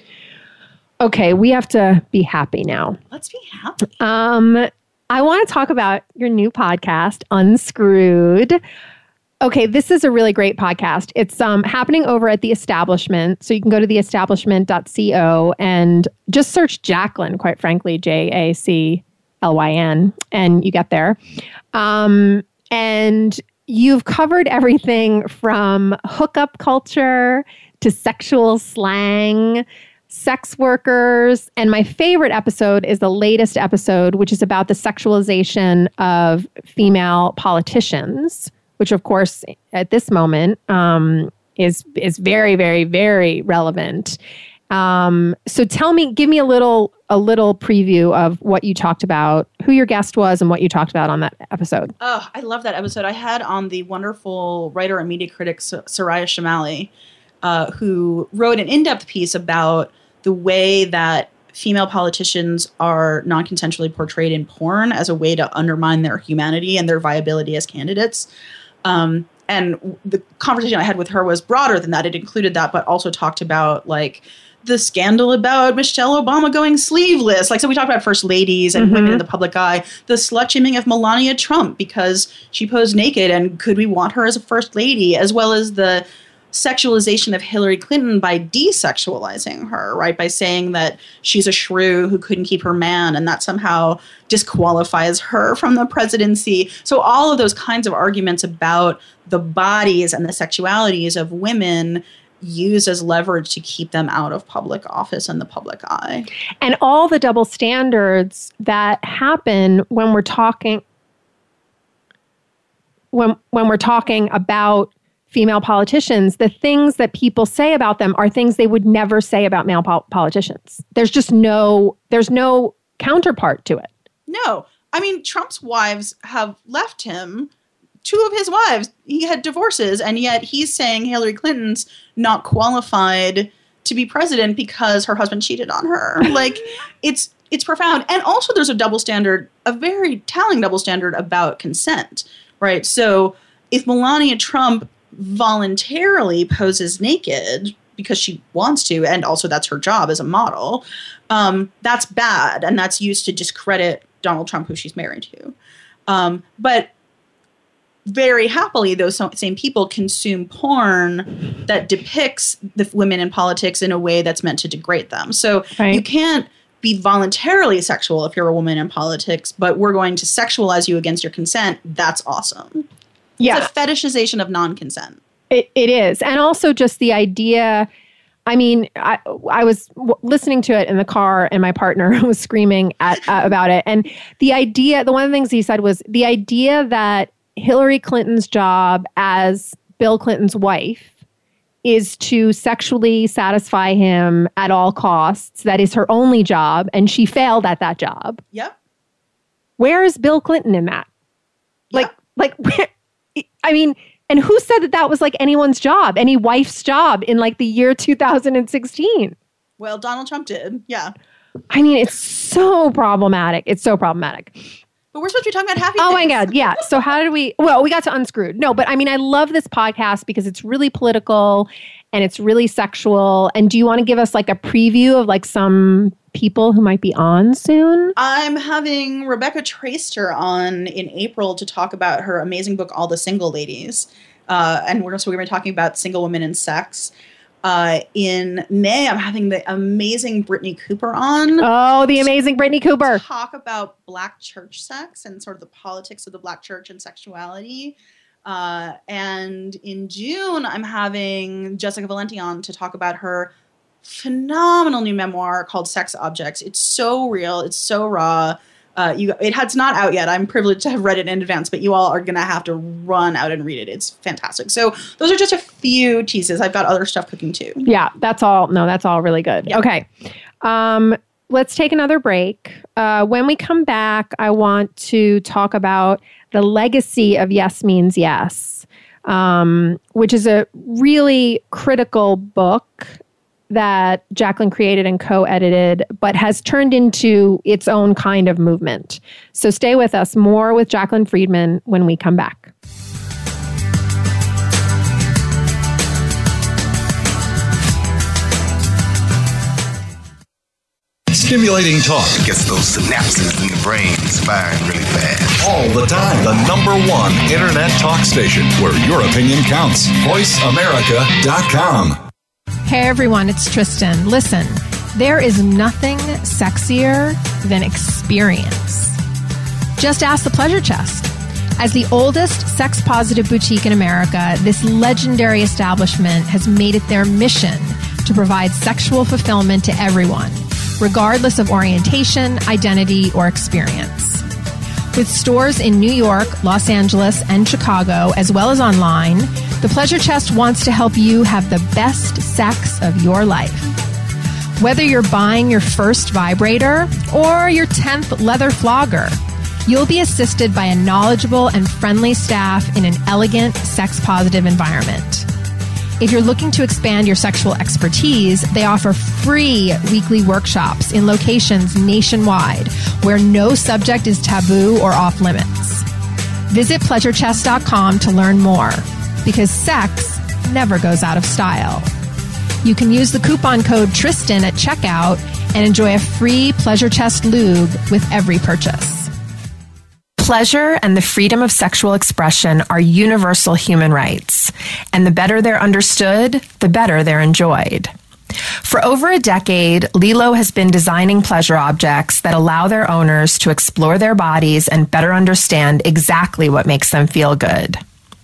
Okay. We have to be happy now. Let's be happy. Um, I want to talk about your new podcast, Unscrewed. Okay. This is a really great podcast. It's um, happening over at The Establishment. So you can go to the establishment dot co and just search Jaclyn, quite frankly, J A C L Y N, and you get there. Um, and you've covered everything from hookup culture to sexual slang, sex workers. And my favorite episode is the latest episode, which is about the sexualization of female politicians, which, of course, at this moment um, is is very, very, very relevant. Um, so tell me, give me a little a little preview of what you talked about, who your guest was, and what you talked about on that episode. Oh, I love that episode. I had on the wonderful writer and media critic Soraya Chemaly, uh, who wrote an in-depth piece about the way that female politicians are non-consensually portrayed in porn as a way to undermine their humanity and their viability as candidates. Um, and the conversation I had with her was broader than that. It included that, but also talked about like the scandal about Michelle Obama going sleeveless. Like, so we talked about first ladies and mm-hmm. women in the public eye, the slut-shaming of Melania Trump because she posed naked and could we want her as a first lady, as well as the sexualization of Hillary Clinton by desexualizing her, right? By saying that she's a shrew who couldn't keep her man and that somehow disqualifies her from the presidency. So all of those kinds of arguments about the bodies and the sexualities of women used as leverage to keep them out of public office and the public eye. And all the double standards that happen when we're talking when when we're talking about female politicians, the things that people say about them are things they would never say about male pol- politicians. There's just no there's no counterpart to it. No. I mean, Trump's wives have left him. Two of his wives, he had divorces, and yet he's saying Hillary Clinton's not qualified to be president because her husband cheated on her. Like, it's it's profound. And also there's a double standard, a very telling double standard about consent, right? So if Melania Trump voluntarily poses naked because she wants to, and also that's her job as a model, um, that's bad, and that's used to discredit Donald Trump, who she's married to. Um, but very happily, those same people consume porn that depicts the women in politics in a way that's meant to degrade them. So right. You can't be voluntarily sexual if you're a woman in politics, but we're going to sexualize you against your consent. That's awesome. Yeah. It's a fetishization of non-consent. It, it is. And also just the idea, I mean, I, I was w- listening to it in the car and my partner was screaming at, uh, about it. And the idea, the one of the things he said was the idea that Hillary Clinton's job as Bill Clinton's wife is to sexually satisfy him at all costs. That is her only job, and she failed at that job. Yep. Where is Bill Clinton in that? Like, yep. like, where, I mean, and who said that that was like anyone's job, any wife's job in like the year two thousand sixteen? Well, Donald Trump did. Yeah. I mean, it's so problematic. It's so problematic. But we're supposed to be talking about happy Oh things. my God. Yeah. So how did we, well, we got to Unscrewed. No, but I mean, I love this podcast because it's really political and it's really sexual. And do you want to give us like a preview of like some people who might be on soon? I'm having Rebecca Traister on in April to talk about her amazing book, All the Single Ladies. Uh, and we're, so we're going to be talking about single women and sex. Uh, in May, I'm having the amazing Brittany Cooper on. Oh, the amazing Brittany Cooper. Talk about Black church sex and sort of the politics of the Black church and sexuality. Uh, and in June, I'm having Jessica Valenti on to talk about her phenomenal new memoir called Sex Objects. It's so real. It's so raw. Uh, you, it, it's not out yet. I'm privileged to have read it in advance, but you all are going to have to run out and read it. It's fantastic. So those are just a few teases. I've got other stuff cooking too. Yeah, that's all. No, that's all really good. Yeah. Okay. Um, let's take another break. Uh, when we come back, I want to talk about the legacy of Yes Means Yes, um, which is a really critical book that Jacqueline created and co-edited, but has turned into its own kind of movement. So stay with us. More with Jacqueline Friedman when we come back. Stimulating talk gets those synapses in the brain firing really fast. All the time. The number one internet talk station where your opinion counts. voice america dot com. Hey everyone, it's Tristan. Listen, there is nothing sexier than experience. Just ask the Pleasure Chest. As the oldest sex-positive boutique in America, this legendary establishment has made it their mission to provide sexual fulfillment to everyone, regardless of orientation, identity, or experience. With stores in New York, Los Angeles, and Chicago, as well as online, the Pleasure Chest wants to help you have the best sex of your life. Whether you're buying your first vibrator or your tenth leather flogger, you'll be assisted by a knowledgeable and friendly staff in an elegant, sex-positive environment. If you're looking to expand your sexual expertise, they offer free weekly workshops in locations nationwide where no subject is taboo or off limits. Visit pleasure chest dot com to learn more, because sex never goes out of style. You can use the coupon code Tristan at checkout and enjoy a free Pleasure Chest lube with every purchase. Pleasure and the freedom of sexual expression are universal human rights, and the better they're understood, the better they're enjoyed. For over a decade, Lilo has been designing pleasure objects that allow their owners to explore their bodies and better understand exactly what makes them feel good.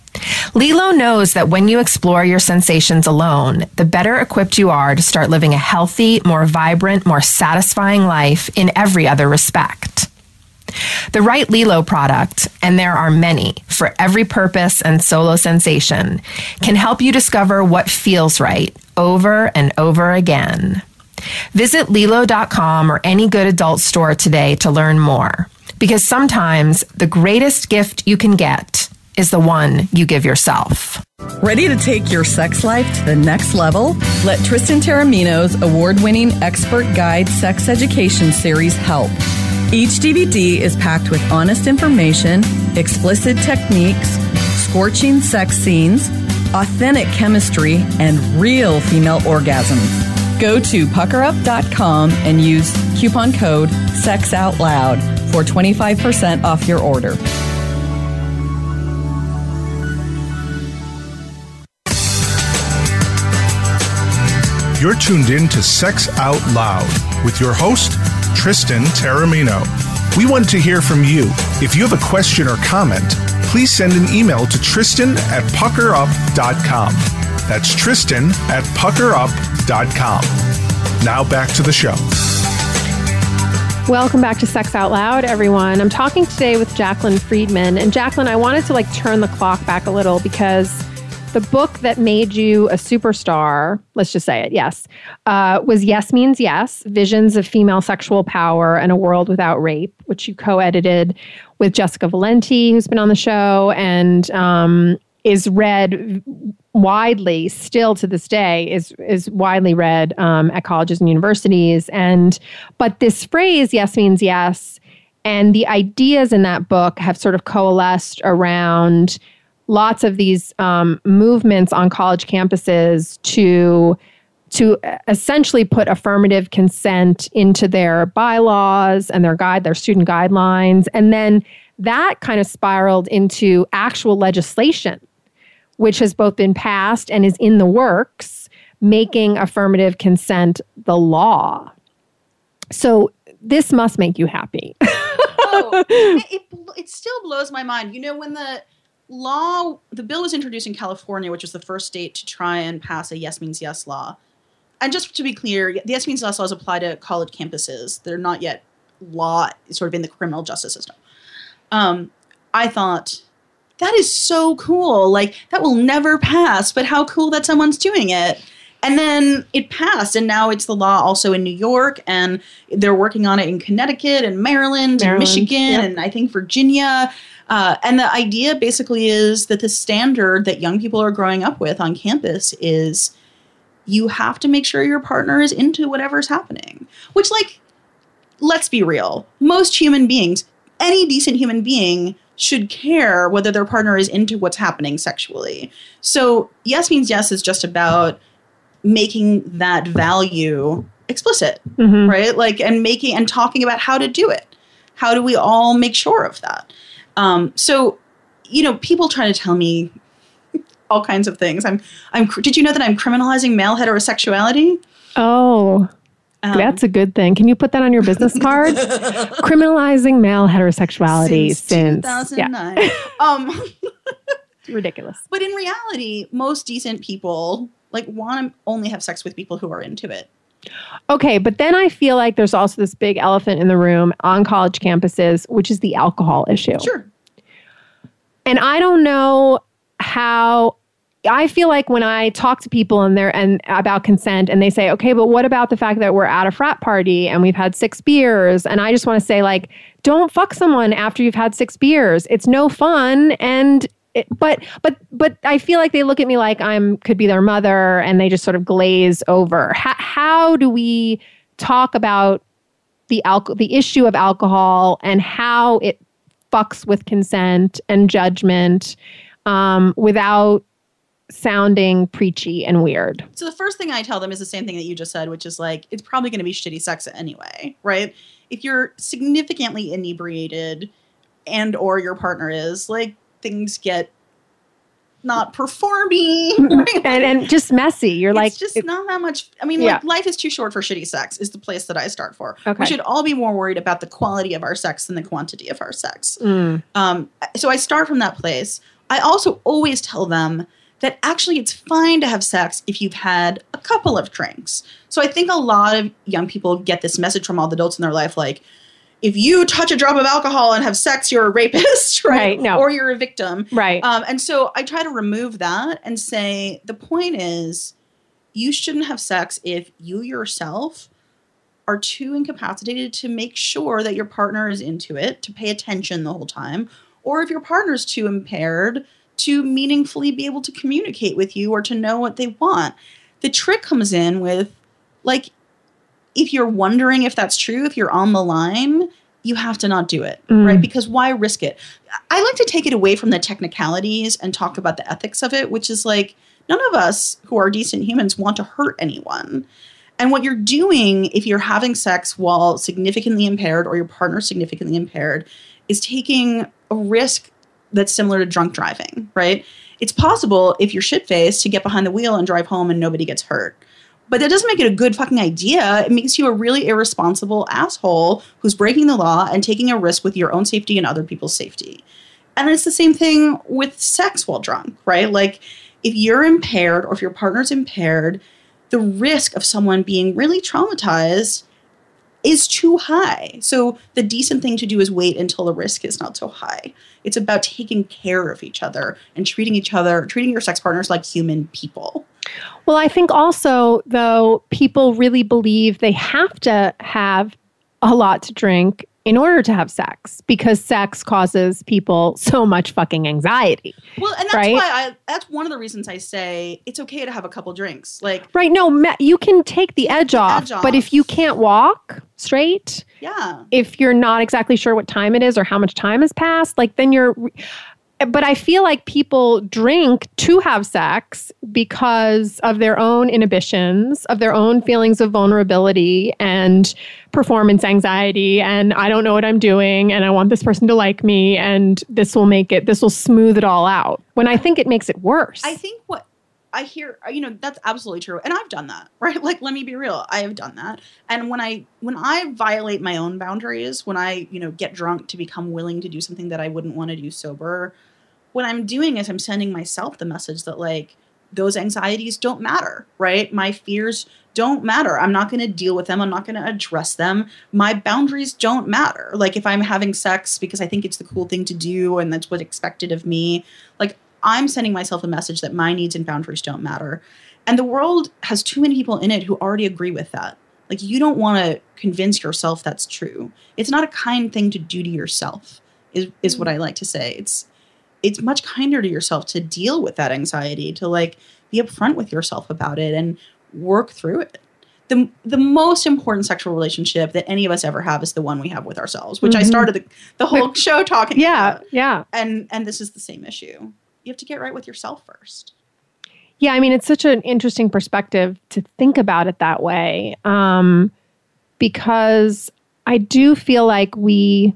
Lilo knows that when you explore your sensations alone, the better equipped you are to start living a healthy, more vibrant, more satisfying life in every other respect. The right Lilo product, and there are many for every purpose and solo sensation, can help you discover what feels right over and over again. Visit Lilo dot com or any good adult store today to learn more, because sometimes the greatest gift you can get is the one you give yourself. Ready to take your sex life to the next level? Let Tristan Taormino's award-winning expert guide sex education series help. Each D V D is packed with honest information, explicit techniques, scorching sex scenes, authentic chemistry, and real female orgasms. Go to pucker up dot com and use coupon code SEXOUTLOUD for twenty-five percent off your order. You're tuned in to Sex Out Loud with your host, Tristan Taormino. We want to hear from you. If you have a question or comment, please send an email to Tristan at pucker up dot com. That's Tristan at pucker up dot com. Now back to the show. Welcome back to Sex Out Loud, everyone. I'm talking today with Jacqueline Friedman. And Jacqueline, I wanted to like turn the clock back a little because the book that made you a superstar, let's just say it, yes, uh, was Yes Means Yes, Visions of Female Sexual Power and a World Without Rape, which you co-edited with Jessica Valenti, who's been on the show, and um, is read widely, still to this day, is is widely read um, at colleges and universities. And but this phrase, Yes Means Yes, and the ideas in that book have sort of coalesced around lots of these um, movements on college campuses to to essentially put affirmative consent into their bylaws and their guide, their student guidelines. And then that kind of spiraled into actual legislation, which has both been passed and is in the works, making affirmative consent the law. So this must make you happy. oh, it, it, it still blows my mind. You know, when the law, the bill was introduced in California, which was the first state to try and pass a yes means yes law. And just to be clear, the yes means yes laws apply to college campuses. They're not yet law sort of in the criminal justice system. Um, I thought, that is so cool. Like, that will never pass, but how cool that someone's doing it. And then it passed, and now it's the law also in New York, and they're working on it in Connecticut and Maryland, Maryland and Michigan, yep. and I think Virginia. Uh, and the idea basically is that the standard that young people are growing up with on campus is you have to make sure your partner is into whatever's happening. Which, like, let's be real. Most human beings, any decent human being, should care whether their partner is into what's happening sexually. So yes means yes is just about making that value explicit, mm-hmm. right? Like, and making and talking about how to do it. How do we all make sure of that? Um, so, you know, people try to tell me all kinds of things. I'm, I'm. Did you know that I'm criminalizing male heterosexuality? Oh, um, that's a good thing. Can you put that on your business card? Criminalizing male heterosexuality since, since two thousand nine. Yeah. um, ridiculous. But in reality, most decent people like want to only have sex with people who are into it. Okay, but then I feel like there's also this big elephant in the room on college campuses, which is the alcohol issue. Sure. And I don't know how, I feel like when I talk to people and they're and about consent and they say, okay, but what about the fact that we're at a frat party and we've had six beers? And I just want to say, like, don't fuck someone after you've had six beers. It's no fun. And It, but but but I feel like they look at me like I'm could be their mother, and they just sort of glaze over. How, how do we talk about the alco- the issue of alcohol and how it fucks with consent and judgment um, without sounding preachy and weird? So the first thing I tell them is the same thing that you just said, which is like, it's probably going to be shitty sex anyway, right? If you're significantly inebriated and or your partner is, like, things get not performing. Right? and and just messy. You're it's like, it's just it, not that much. I mean, yeah. like, life is too short for shitty sex is the place that I start for. Okay. We should all be more worried about the quality of our sex than the quantity of our sex. Mm. Um, so I start from that place. I also always tell them that actually it's fine to have sex if you've had a couple of drinks. So I think a lot of young people get this message from all the adults in their life, like, if you touch a drop of alcohol and have sex, you're a rapist, right? Right, no. Or you're a victim. Right. Um, and so I try to remove that and say, the point is, you shouldn't have sex if you yourself are too incapacitated to make sure that your partner is into it, to pay attention the whole time, or if your partner's too impaired to meaningfully be able to communicate with you or to know what they want. The trick comes in with, like, if you're wondering if that's true, if you're on the line, you have to not do it, mm. right? Because why risk it? I like to take it away from the technicalities and talk about the ethics of it, which is like, none of us who are decent humans want to hurt anyone. And what you're doing if you're having sex while significantly impaired or your partner's significantly impaired is taking a risk that's similar to drunk driving, right? It's possible if you're shit-faced to get behind the wheel and drive home and nobody gets hurt. But that doesn't make it a good fucking idea. It makes you a really irresponsible asshole who's breaking the law and taking a risk with your own safety and other people's safety. And it's the same thing with sex while drunk, right? Like, if you're impaired or if your partner's impaired, the risk of someone being really traumatized is too high. So the decent thing to do is wait until the risk is not so high. It's about taking care of each other and treating each other, treating your sex partners like human people. Well, I think also, though, people really believe they have to have a lot to drink in order to have sex, because sex causes people so much fucking anxiety. Well, and that's right? why I, that's one of the reasons I say it's okay to have a couple drinks. Like, right. No, you can take the edge, the off, edge off, but if you can't walk straight, yeah, if you're not exactly sure what time it is or how much time has passed, like, then you're, but I feel like people drink to have sex because of their own inhibitions, of their own feelings of vulnerability and performance anxiety. And I don't know what I'm doing. And I want this person to like me. And this will make it, this will smooth it all out. When I think it makes it worse. I think what I hear, you know, that's absolutely true. And I've done that, right? Like, let me be real. I have done that. And when I, when I violate my own boundaries, when I, you know, get drunk to become willing to do something that I wouldn't want to do sober, what I'm doing is I'm sending myself the message that, like, those anxieties don't matter, right? My fears don't matter. I'm not going to deal with them. I'm not going to address them. My boundaries don't matter. Like, if I'm having sex because I think it's the cool thing to do and that's what's expected of me, like, I'm sending myself a message that my needs and boundaries don't matter. And the world has too many people in it who already agree with that. Like, you don't want to convince yourself that's true. It's not a kind thing to do to yourself, is, is what I like to say. It's, it's much kinder to yourself to deal with that anxiety, to, like, be upfront with yourself about it and work through it. The, the most important sexual relationship that any of us ever have is the one we have with ourselves, which mm-hmm. I started the, the whole show talking yeah, about. Yeah, yeah. And, and this is the same issue. You have to get right with yourself first. Yeah, I mean, it's such an interesting perspective to think about it that way, um, because I do feel like we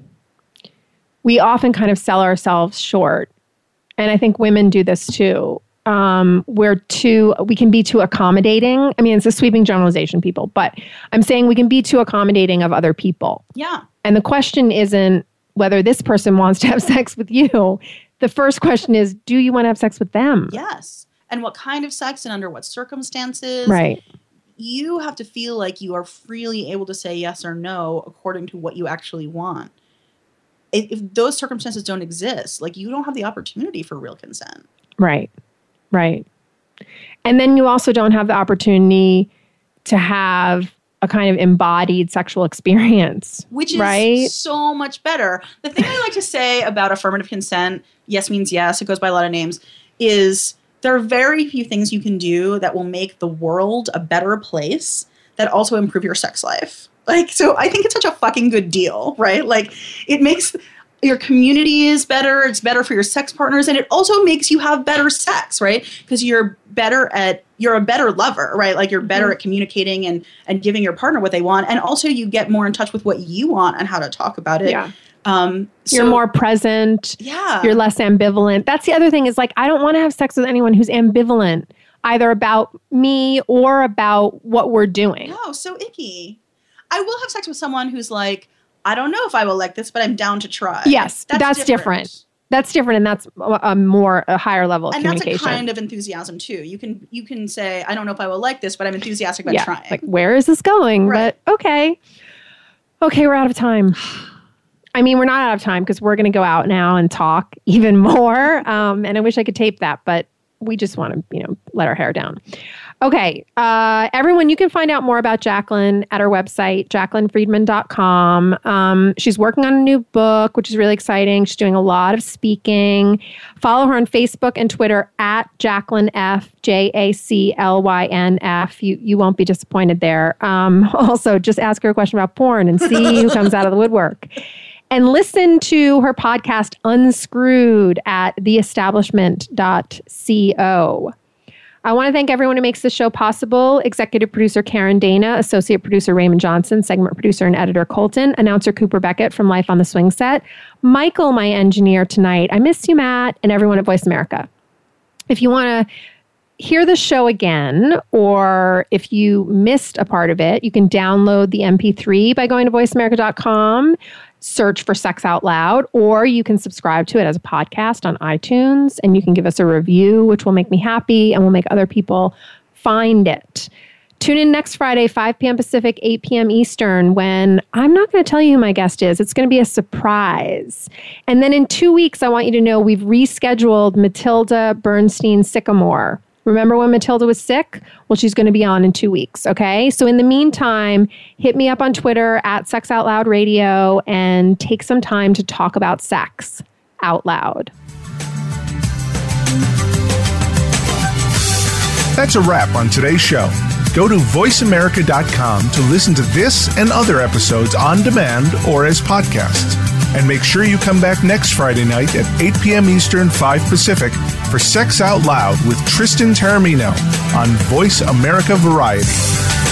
we often kind of sell ourselves short, and I think women do this too. Um, we're too we can be too accommodating. I mean, it's a sweeping generalization, people, but I'm saying we can be too accommodating of other people. Yeah, and the question isn't whether this person wants to have sex with you. The first question is, do you want to have sex with them? Yes. And what kind of sex and under what circumstances? Right. You have to feel like you are freely able to say yes or no according to what you actually want. If, if those circumstances don't exist, like, you don't have the opportunity for real consent. Right. Right. And then you also don't have the opportunity to have a kind of embodied sexual experience. Which is right? so much better. The thing I like to say about affirmative consent, yes means yes, it goes by a lot of names, is there are very few things you can do that will make the world a better place that also improve your sex life. Like, so I think it's such a fucking good deal, right? Like, it makes your community is better, it's better for your sex partners, and it also makes you have better sex, right? Because you're better at, you're a better lover, right? Like, you're better mm-hmm. at communicating and, and giving your partner what they want. And also you get more in touch with what you want and how to talk about it. Yeah. Um, so, you're more present. Yeah. You're less ambivalent. That's the other thing is, like, I don't want to have sex with anyone who's ambivalent, either about me or about what we're doing. No, so icky. I will have sex with someone who's like, I don't know if I will like this, but I'm down to try. Yes, that's, that's different. different. That's different, and that's a, a more a higher level of and communication. And that's a kind of enthusiasm too. You can you can say, I don't know if I will like this, but I'm enthusiastic about yeah, trying. Like, where is this going? Right. But okay, okay, we're out of time. I mean, we're not out of time because we're going to go out now and talk even more. Um, and I wish I could tape that, but we just want to, you know, let our hair down. Okay. Uh, everyone, you can find out more about Jacqueline at our website, jacqueline friedman dot com. Um, she's working on a new book, which is really exciting. She's doing a lot of speaking. Follow her on Facebook and Twitter at Jacqueline F, J A C L Y N F. You, you won't be disappointed there. Um, also, just ask her a question about porn and see who comes out of the woodwork. And listen to her podcast, Unscrewed, at the establishment dot co. I want to thank everyone who makes this show possible. Executive producer Karen Dana, associate producer Raymond Johnson, segment producer and editor Colton, announcer Cooper Beckett from Life on the Swing Set, Michael, my engineer tonight. I miss you, Matt, and everyone at Voice America. If you want to hear the show again, or if you missed a part of it, you can download the M P three by going to voice america dot com. Search for Sex Out Loud, or you can subscribe to it as a podcast on iTunes, and you can give us a review, which will make me happy and will make other people find it. Tune in next Friday, five p.m. Pacific, eight p.m. Eastern, when I'm not going to tell you who my guest is. It's going to be a surprise. And then in two weeks, I want you to know we've rescheduled Matilda Bernstein Sycamore. Remember when Matilda was sick? Well, she's going to be on in two weeks, okay? So in the meantime, hit me up on Twitter at Sex Out Loud Radio and take some time to talk about sex out loud. That's a wrap on today's show. Go to voice america dot com to listen to this and other episodes on demand or as podcasts. And make sure you come back next Friday night at eight p.m. Eastern, five Pacific for Sex Out Loud with Tristan Taormino on Voice America Variety.